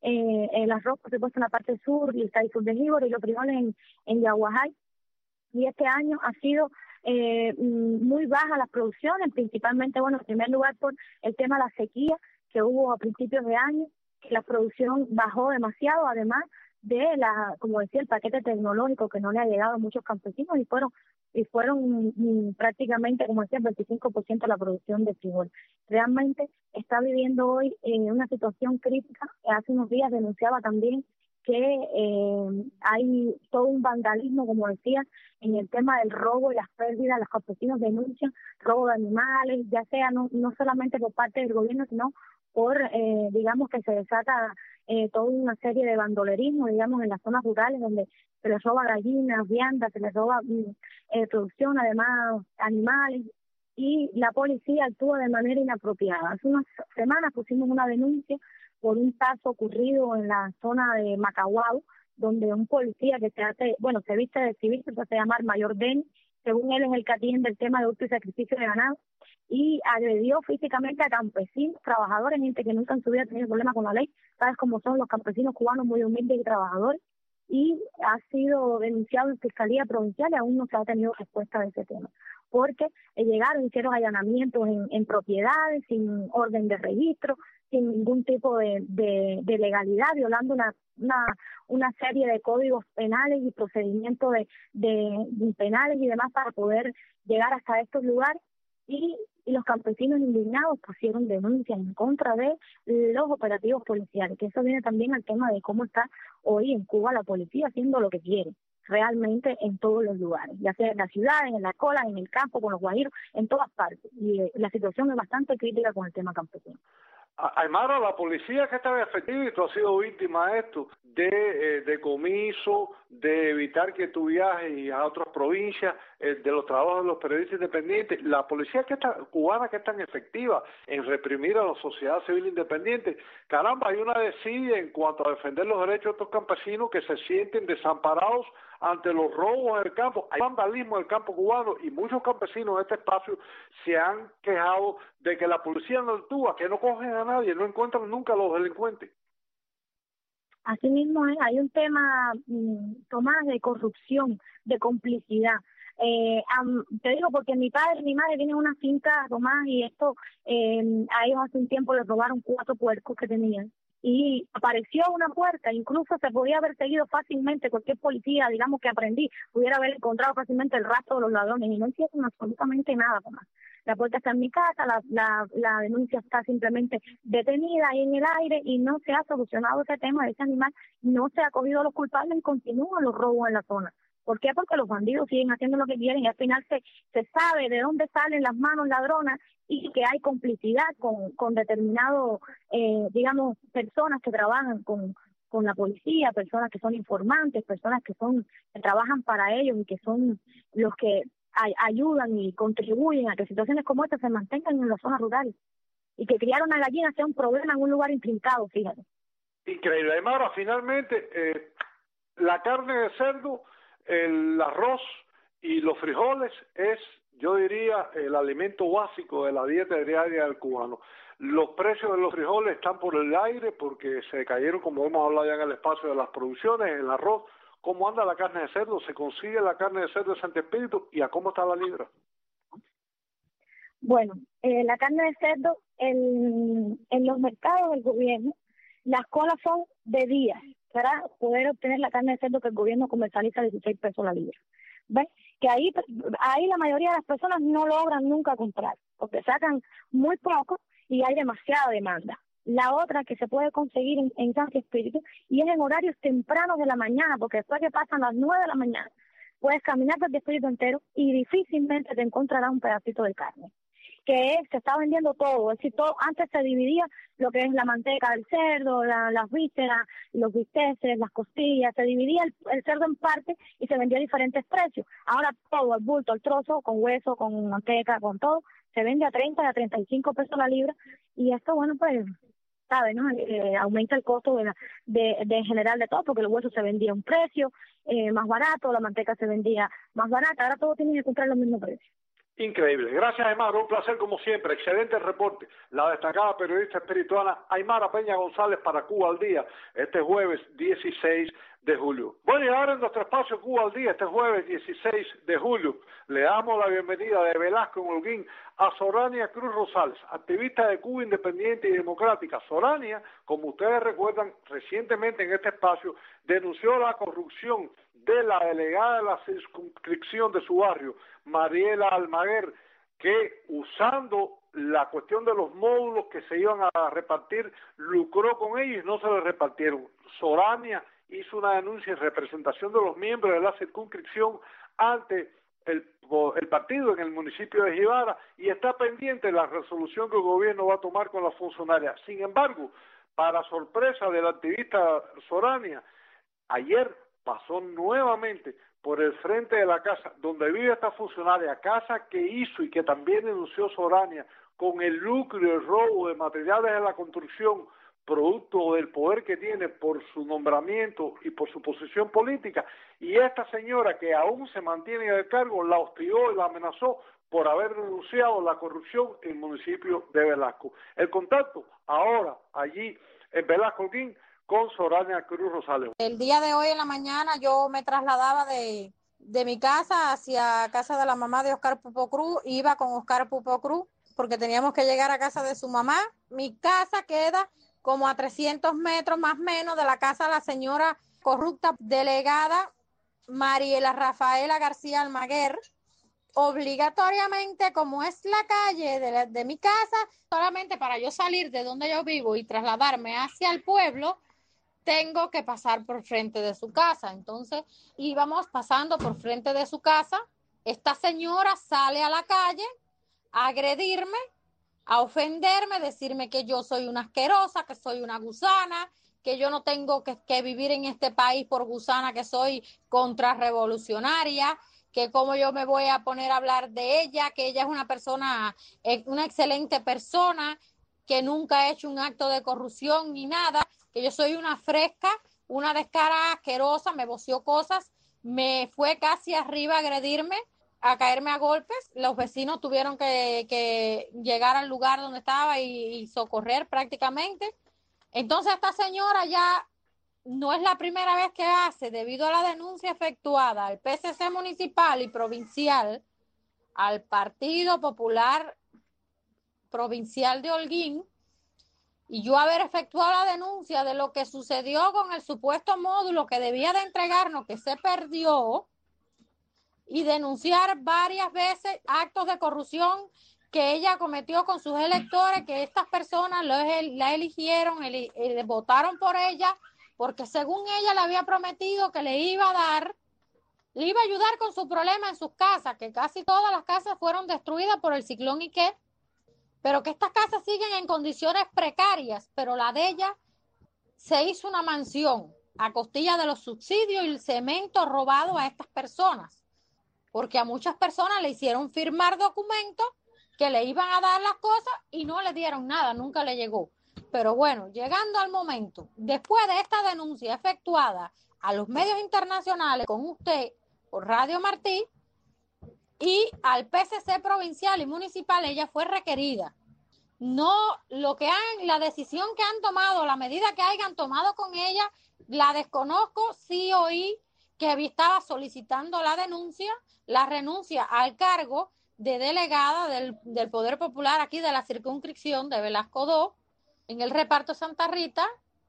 El arroz, por supuesto, en la parte sur, y el sur de Líbaro, y los frijoles en Yaguajay. Y este año ha sido muy baja las producciones, principalmente, bueno, en primer lugar por el tema de la sequía que hubo a principios de año, que la producción bajó demasiado, además de como decía, el paquete tecnológico que no le ha llegado a muchos campesinos, y fueron prácticamente, como decía, el 25% de la producción de frijol. Realmente está viviendo hoy una situación crítica. Hace unos días denunciaba también que hay todo un vandalismo, como decía, en el tema del robo y las pérdidas. Los campesinos denuncian robo de animales, ya sea no solamente por parte del gobierno, sino por, digamos, que se desata toda una serie de bandolerismo, digamos, en las zonas rurales, donde se les roba gallinas, viandas, se les roba producción, además animales, y la policía actúa de manera inapropiada. Hace unas semanas pusimos una denuncia por un caso ocurrido en la zona de Macahuao, donde un policía que se viste de civil, se hace llamar Mayor Denny, según él es el que atiende el tema de hurto y sacrificio de ganado, y agredió físicamente a campesinos, trabajadores, gente que nunca en su vida ha tenido problemas con la ley, sabes cómo son los campesinos cubanos, muy humildes y trabajadores, y ha sido denunciado en Fiscalía Provincial y aún no se ha tenido respuesta de ese tema, porque llegaron, hicieron allanamientos en propiedades, sin orden de registro, sin ningún tipo de legalidad, violando una serie de códigos penales y procedimientos de penales y demás para poder llegar hasta estos lugares, y los campesinos indignados pusieron denuncias en contra de los operativos policiales, que eso viene también al tema de cómo está hoy en Cuba la policía haciendo lo que quiere realmente en todos los lugares, ya sea en la ciudad, en la cola, en el campo, con los guajiros, en todas partes, y la situación es bastante crítica con el tema campesino. Aymara, la policía que está efectiva, y tú has sido víctima de esto, de decomiso, de evitar que tú viajes a otras provincias, de los trabajos de los periodistas independientes, la policía cubana que es tan efectiva en reprimir a la sociedad civil independiente, caramba, hay una desidia en cuanto a defender los derechos de estos campesinos que se sienten desamparados ante los robos en el campo. Hay vandalismo en el campo cubano y muchos campesinos en este espacio se han quejado de que la policía no actúa, que no cogen a nadie, no encuentran nunca a los delincuentes. Así mismo hay un tema, Tomás, de corrupción, de complicidad. Te digo porque mi padre y mi madre tienen una finca, Tomás, y esto a ellos hace un tiempo les robaron 4 puercos que tenían. Y apareció una puerta, incluso se podía haber seguido fácilmente, cualquier policía, digamos que aprendí, pudiera haber encontrado fácilmente el rastro de los ladrones, y no hicieron absolutamente nada, Tomás. La puerta está en mi casa, la denuncia está simplemente detenida ahí en el aire y no se ha solucionado ese tema de ese animal, no se ha cogido a los culpables y continúan los robos en la zona. ¿Por qué? Porque los bandidos siguen haciendo lo que quieren y al final se sabe de dónde salen las manos ladronas y que hay complicidad con determinados, digamos, personas que trabajan con la policía, personas que son informantes, personas que trabajan para ellos y que son los que ayudan y contribuyen a que situaciones como esta se mantengan en las zonas rurales y que criar una gallina sea un problema en un lugar intrincado, fíjate. Increíble. Aymara, finalmente, la carne de cerdo, el arroz y los frijoles es, yo diría, el alimento básico de la dieta diaria del cubano. Los precios de los frijoles están por el aire porque se cayeron, como hemos hablado ya en el espacio de las producciones, el arroz. ¿Cómo anda la carne de cerdo? ¿Se consigue la carne de cerdo de Santi Espíritu? ¿Y a cómo está la libra? Bueno, la carne de cerdo en los mercados del gobierno, las colas son de días para poder obtener la carne de cerdo que el gobierno comercializa a 16 pesos la libra. ¿Ves? Que ahí la mayoría de las personas no logran nunca comprar, porque sacan muy poco y hay demasiada demanda. La otra que se puede conseguir en Santi Espíritu y es en horarios tempranos de la mañana, porque después que pasan las 9 de la mañana, puedes caminar Santi Espíritu entero y difícilmente te encontrarás un pedacito de carne. Se está vendiendo todo, es decir, todo, antes se dividía lo que es la manteca del cerdo, las vísceras, los bisteces, las costillas, se dividía el cerdo en partes y se vendía a diferentes precios. Ahora todo, el bulto, el trozo, con hueso, con manteca, con todo, se vende a 30 y a 35 pesos la libra, y esto, bueno, pues, ¿sabes, no? Aumenta el costo de general de todo, porque el hueso se vendía a un precio más barato, la manteca se vendía más barata, ahora todo tiene que comprar los mismos precios. Increíble. Gracias, Aymara. Un placer como siempre. Excelente reporte. La destacada periodista espirituana Aymara Peña González para Cuba al Día, este jueves 16 de julio. Bueno, y ahora en nuestro espacio Cuba al Día, este jueves 16 de julio, le damos la bienvenida de Velasco en Holguín a Sorania Cruz Rosales, activista de Cuba Independiente y Democrática. Sorania, como ustedes recuerdan, recientemente en este espacio denunció la corrupción de la delegada de la circunscripción de su barrio, Mariela Almaguer, que usando la cuestión de los módulos que se iban a repartir, lucró con ellos y no se les repartieron. Sorania hizo una denuncia en representación de los miembros de la circunscripción ante el partido en el municipio de Jibara y está pendiente de la resolución que el gobierno va a tomar con la funcionaria. Sin embargo, para sorpresa del activista Sorania, ayer pasó nuevamente por el frente de la casa donde vive esta funcionaria, casa que hizo y que también denunció Sorania con el lucro y el robo de materiales de la construcción producto del poder que tiene por su nombramiento y por su posición política, y esta señora que aún se mantiene en el cargo la hostigó y la amenazó por haber denunciado la corrupción en el municipio de Velasco. El contacto ahora allí en Velasco Holguín con Sorania Cruz Rosales. El día de hoy en la mañana yo me trasladaba de mi casa hacia casa de la mamá de Oscar Pupo Cruz, iba con Oscar Pupo Cruz porque teníamos que llegar a casa de su mamá. Mi casa queda como a 300 metros más o menos de la casa de la señora corrupta delegada Mariela Rafaela García Almaguer. Obligatoriamente, como es la calle de mi casa, solamente para yo salir de donde yo vivo y trasladarme hacia el pueblo, tengo que pasar por frente de su casa. Entonces íbamos pasando por frente de su casa, esta señora sale a la calle a agredirme, a ofenderme, decirme que yo soy una asquerosa, que soy una gusana, que yo no tengo que vivir en este país por gusana, que soy contrarrevolucionaria, que cómo yo me voy a poner a hablar de ella, que ella es una persona, una excelente persona, que nunca ha hecho un acto de corrupción ni nada, que yo soy una fresca, una descarada asquerosa, me voció cosas, me fue casi arriba a agredirme, a caerme a golpes. Los vecinos tuvieron que llegar al lugar donde estaba y socorrer prácticamente. Entonces esta señora ya no es la primera vez que hace, debido a la denuncia efectuada al PCC municipal y provincial, al Partido Popular Provincial de Holguín, y yo haber efectuado la denuncia de lo que sucedió con el supuesto módulo que debía de entregarnos, que se perdió, y denunciar varias veces actos de corrupción que ella cometió con sus electores, que estas personas la eligieron, votaron por ella, porque según ella le había prometido que le iba a ayudar con su problema en sus casas, que casi todas las casas fueron destruidas por el ciclón Iqué, pero que estas casas siguen en condiciones precarias, pero la de ella se hizo una mansión a costilla de los subsidios y el cemento robado a estas personas, porque a muchas personas le hicieron firmar documentos que le iban a dar las cosas y no le dieron nada, nunca le llegó. Pero bueno, llegando al momento, después de esta denuncia efectuada a los medios internacionales con usted por Radio Martí y al PCC provincial y municipal, ella fue requerida. No, la decisión que han tomado, la medida que hayan tomado con ella, la desconozco. Sí oí que estaba solicitando la renuncia al cargo de delegada del Poder Popular aquí de la circunscripción de Velasco II en el reparto Santa Rita.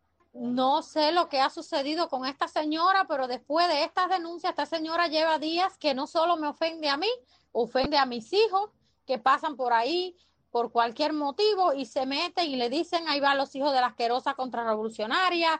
No sé lo que ha sucedido con esta señora, pero después de estas denuncias, esta señora lleva días que no solo me ofende a mí, ofende a mis hijos que pasan por ahí por cualquier motivo y se meten y le dicen, ahí van los hijos de la asquerosa contrarrevolucionaria,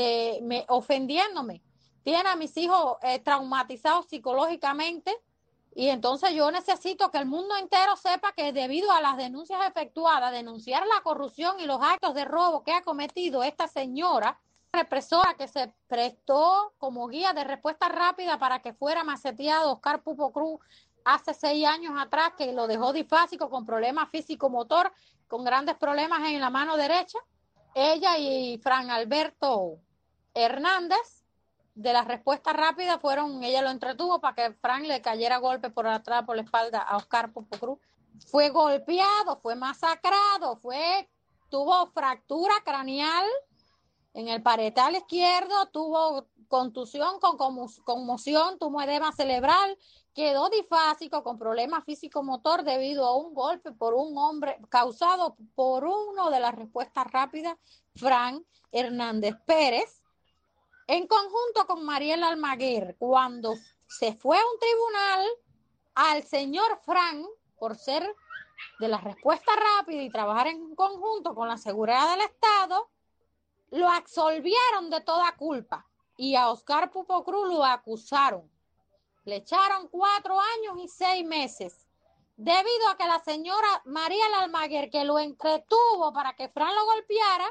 ofendiéndome. Tiene a mis hijos traumatizados psicológicamente, y entonces yo necesito que el mundo entero sepa que debido a las denuncias efectuadas, denunciar la corrupción y los actos de robo que ha cometido esta señora represora, que se prestó como guía de respuesta rápida para que fuera maceteado Oscar Pupo Cruz hace 6 años atrás, que lo dejó difásico con problemas físico-motor, con grandes problemas en la mano derecha. Ella y Fran Alberto Hernández de la respuesta rápida ella lo entretuvo para que Fran le cayera golpe por atrás, por la espalda a Oscar Pupo Cruz. Fue golpeado, fue masacrado, tuvo fractura craneal en el parietal izquierdo, tuvo contusión con conmoción, tuvo edema cerebral, quedó difásico con problemas físico-motor debido a un golpe por un hombre causado por uno de las respuestas rápidas, Fran Hernández Pérez, en conjunto con Mariela Almaguer. Cuando se fue a un tribunal, al señor Fran, por ser de la respuesta rápida y trabajar en conjunto con la seguridad del Estado, lo absolvieron de toda culpa, y a Oscar Pupo Cruz lo acusaron. Le echaron 4 años y 6 meses, debido a que la señora Mariela Almaguer, que lo entretuvo para que Fran lo golpeara,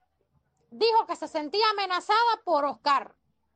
dijo que se sentía amenazada por Oscar.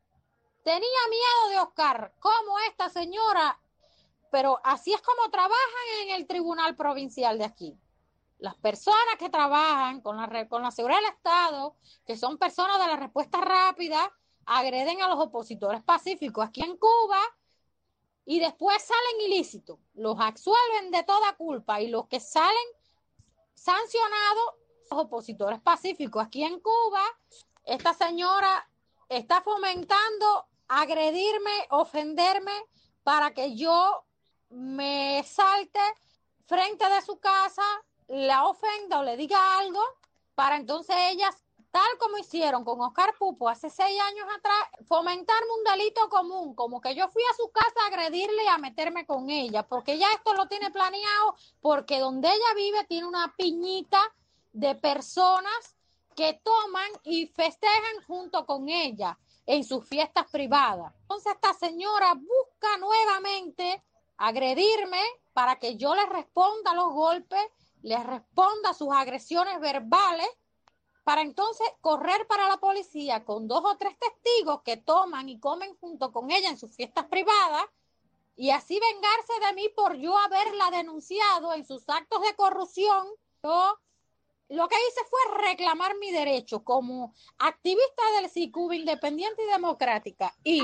Tenía miedo de Oscar, como esta señora, pero así es como trabajan en el tribunal provincial de aquí. Las personas que trabajan con la seguridad del Estado, que son personas de la respuesta rápida, agreden a los opositores pacíficos aquí en Cuba y después salen ilícitos. Los absuelven de toda culpa y los que salen sancionados, los opositores pacíficos aquí en Cuba. Esta señora está fomentando agredirme, ofenderme para que yo me salte frente de su casa, la ofenda o le diga algo, para entonces ellas, tal como hicieron con Oscar Pupo hace 6 años atrás, fomentarme un delito común, como que yo fui a su casa a agredirle y a meterme con ella, porque ya esto lo tiene planeado, porque donde ella vive tiene una piñita de personas que toman y festejan junto con ella en sus fiestas privadas. Entonces esta señora busca nuevamente agredirme para que yo le responda a los golpes, le responda a sus agresiones verbales, para entonces correr para la policía con 2 o 3 testigos que toman y comen junto con ella en sus fiestas privadas y así vengarse de mí por yo haberla denunciado en sus actos de corrupción. Yo lo que hice fue reclamar mi derecho como activista del Cuba independiente y democrática y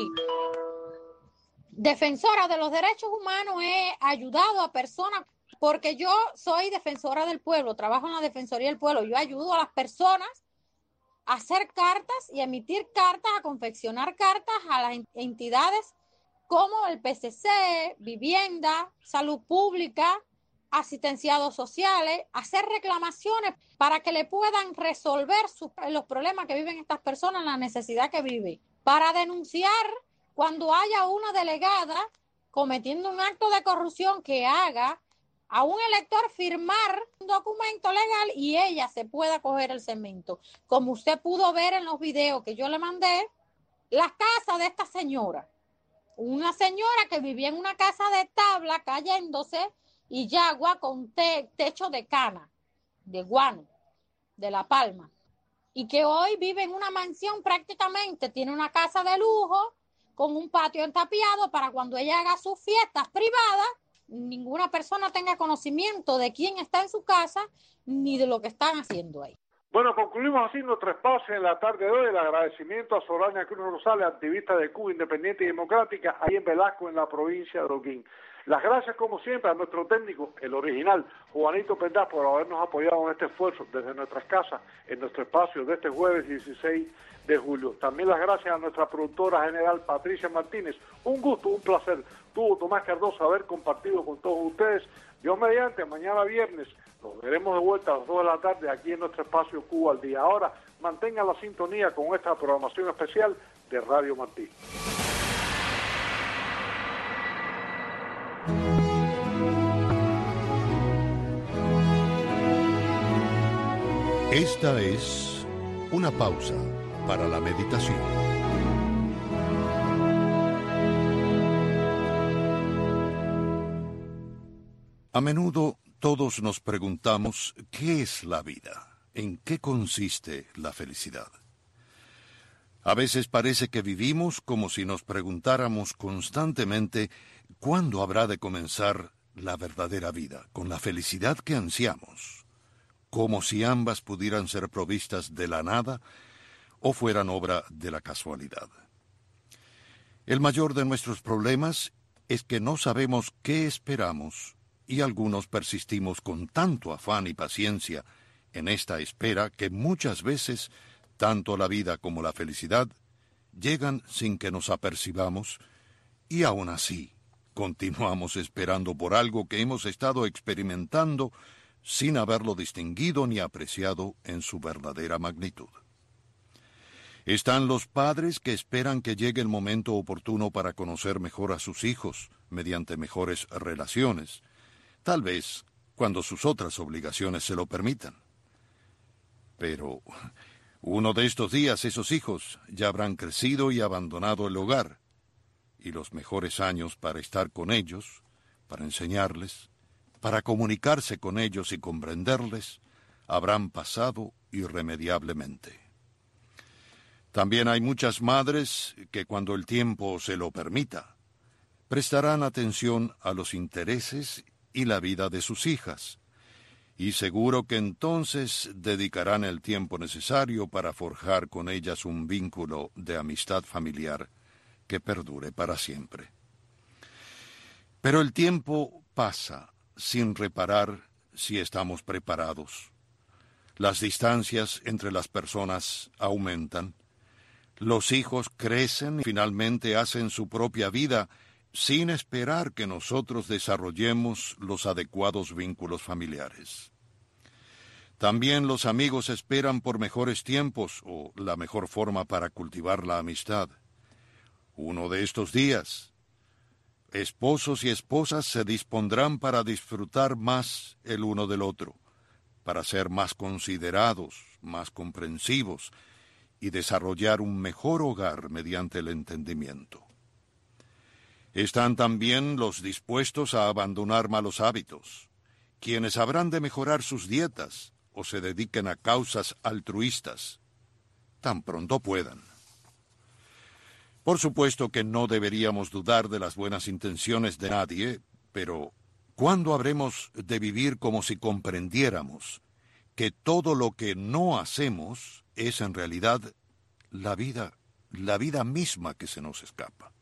defensora de los derechos humanos. He ayudado a personas porque yo soy defensora del pueblo, trabajo en la Defensoría del Pueblo. Yo ayudo a las personas a hacer cartas y emitir cartas, a confeccionar cartas a las entidades como el PCC, Vivienda, Salud Pública, asistenciados sociales, hacer reclamaciones para que le puedan resolver los problemas que viven estas personas, la necesidad que viven, para denunciar cuando haya una delegada cometiendo un acto de corrupción que haga a un elector firmar un documento legal y ella se pueda coger el cemento. Como usted pudo ver en los videos que yo le mandé, la casa de esta señora, una señora que vivía en una casa de tabla cayéndose y yagua con techo de cana, de guano, de La Palma, y que hoy vive en una mansión prácticamente, tiene una casa de lujo con un patio entapiado para cuando ella haga sus fiestas privadas, ninguna persona tenga conocimiento de quién está en su casa ni de lo que están haciendo ahí. Bueno, concluimos así nuestro espacio en la tarde de hoy. El agradecimiento a Sorania Cruz Rosales, activista de Cuba Independiente y Democrática, ahí en Velasco, en la provincia de Holguín. Las gracias, como siempre, a nuestro técnico, el original, Juanito Pendaz, por habernos apoyado en este esfuerzo desde nuestras casas, en nuestro espacio de este jueves 16 de julio. También las gracias a nuestra productora general, Patricia Martínez. Un gusto, un placer. Tuvo Tomás Cardoso haber compartido con todos ustedes. Dios mediante, mañana viernes nos veremos de vuelta a las 2 de la tarde aquí en nuestro espacio Cuba al Día. Ahora, mantengan la sintonía con esta programación especial de Radio Martí. Esta es una pausa para la meditación. A menudo todos nos preguntamos ¿qué es la vida? ¿En qué consiste la felicidad? A veces parece que vivimos como si nos preguntáramos constantemente ¿cuándo habrá de comenzar la verdadera vida, con la felicidad que ansiamos? Como si ambas pudieran ser provistas de la nada o fueran obra de la casualidad. El mayor de nuestros problemas es que no sabemos qué esperamos y algunos persistimos con tanto afán y paciencia en esta espera que muchas veces tanto la vida como la felicidad llegan sin que nos apercibamos y aún así continuamos esperando por algo que hemos estado experimentando sin haberlo distinguido ni apreciado en su verdadera magnitud. Están los padres que esperan que llegue el momento oportuno para conocer mejor a sus hijos mediante mejores relaciones, tal vez cuando sus otras obligaciones se lo permitan. Pero uno de estos días esos hijos ya habrán crecido y abandonado el hogar, y los mejores años para estar con ellos, para enseñarles, para comunicarse con ellos y comprenderles, habrán pasado irremediablemente. También hay muchas madres que cuando el tiempo se lo permita, prestarán atención a los intereses y la vida de sus hijas, y seguro que entonces dedicarán el tiempo necesario para forjar con ellas un vínculo de amistad familiar que perdure para siempre. Pero el tiempo pasa sin reparar si estamos preparados. Las distancias entre las personas aumentan. Los hijos crecen y finalmente hacen su propia vida sin esperar que nosotros desarrollemos los adecuados vínculos familiares. También los amigos esperan por mejores tiempos o la mejor forma para cultivar la amistad. Uno de estos días, esposos y esposas se dispondrán para disfrutar más el uno del otro, para ser más considerados, más comprensivos y desarrollar un mejor hogar mediante el entendimiento. Están también los dispuestos a abandonar malos hábitos, quienes habrán de mejorar sus dietas o se dediquen a causas altruistas, tan pronto puedan. Por supuesto que no deberíamos dudar de las buenas intenciones de nadie, pero ¿cuándo habremos de vivir como si comprendiéramos que todo lo que no hacemos es en realidad la vida misma que se nos escapa?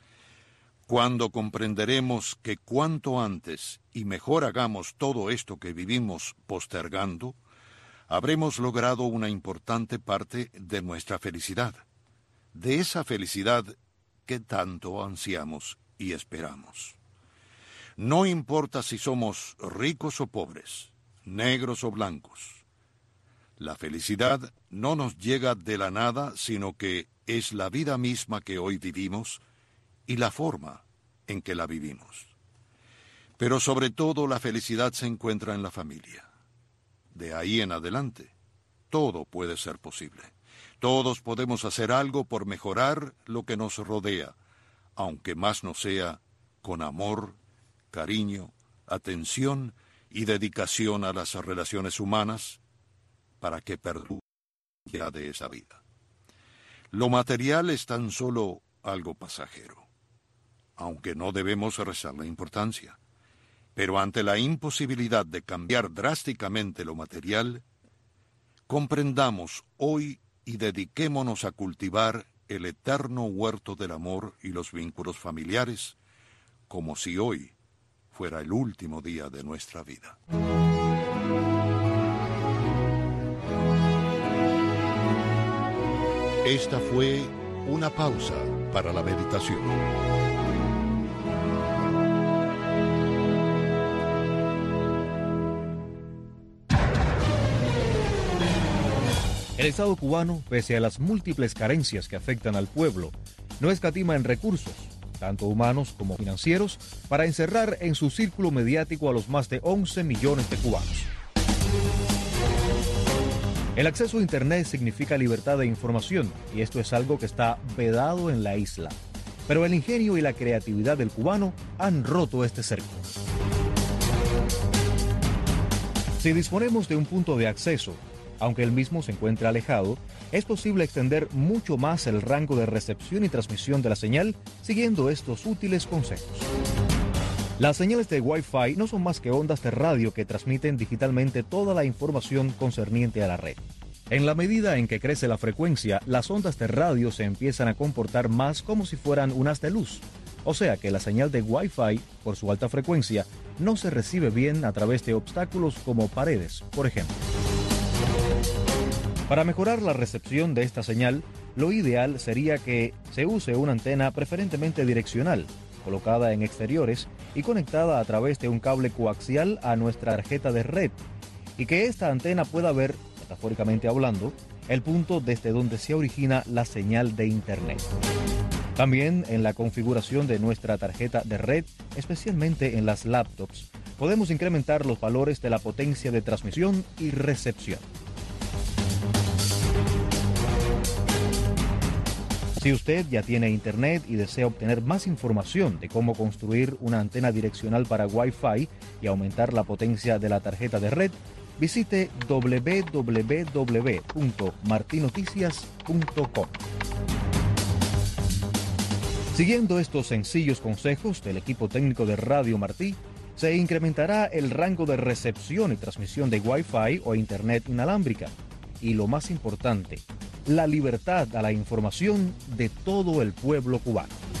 Cuando comprenderemos que cuanto antes y mejor hagamos todo esto que vivimos postergando, habremos logrado una importante parte de nuestra felicidad, de esa felicidad que tanto ansiamos y esperamos. No importa si somos ricos o pobres, negros o blancos. La felicidad no nos llega de la nada, sino que es la vida misma que hoy vivimos y la forma en que la vivimos. Pero sobre todo la felicidad se encuentra en la familia. De ahí en adelante, todo puede ser posible. Todos podemos hacer algo por mejorar lo que nos rodea, aunque más no sea con amor, cariño, atención y dedicación a las relaciones humanas, para que perdure ya de esa vida. Lo material es tan solo algo pasajero, aunque no debemos restarle importancia. Pero ante la imposibilidad de cambiar drásticamente lo material, comprendamos hoy y dediquémonos a cultivar el eterno huerto del amor y los vínculos familiares, como si hoy fuera el último día de nuestra vida. Esta fue una pausa para la meditación. El Estado cubano, pese a las múltiples carencias que afectan al pueblo, no escatima en recursos, tanto humanos como financieros, para encerrar en su círculo mediático a los más de 11 millones de cubanos. El acceso a Internet significa libertad de información, y esto es algo que está vedado en la isla. Pero el ingenio y la creatividad del cubano han roto este cerco. Si disponemos de un punto de acceso, aunque el mismo se encuentre alejado, es posible extender mucho más el rango de recepción y transmisión de la señal siguiendo estos útiles consejos. Las señales de Wi-Fi no son más que ondas de radio que transmiten digitalmente toda la información concerniente a la red. En la medida en que crece la frecuencia, las ondas de radio se empiezan a comportar más como si fueran un haz de luz. O sea que la señal de Wi-Fi, por su alta frecuencia, no se recibe bien a través de obstáculos como paredes, por ejemplo. Para mejorar la recepción de esta señal, lo ideal sería que se use una antena preferentemente direccional, colocada en exteriores y conectada a través de un cable coaxial a nuestra tarjeta de red, y que esta antena pueda ver, metafóricamente hablando, el punto desde donde se origina la señal de Internet. También en la configuración de nuestra tarjeta de red, especialmente en las laptops, podemos incrementar los valores de la potencia de transmisión y recepción. Si usted ya tiene Internet y desea obtener más información de cómo construir una antena direccional para Wi-Fi y aumentar la potencia de la tarjeta de red, visite www.martinoticias.com. Siguiendo estos sencillos consejos del equipo técnico de Radio Martí, Se incrementará el rango de recepción y transmisión de Wi-Fi o Internet inalámbrica. Y lo más importante, la libertad a la información de todo el pueblo cubano.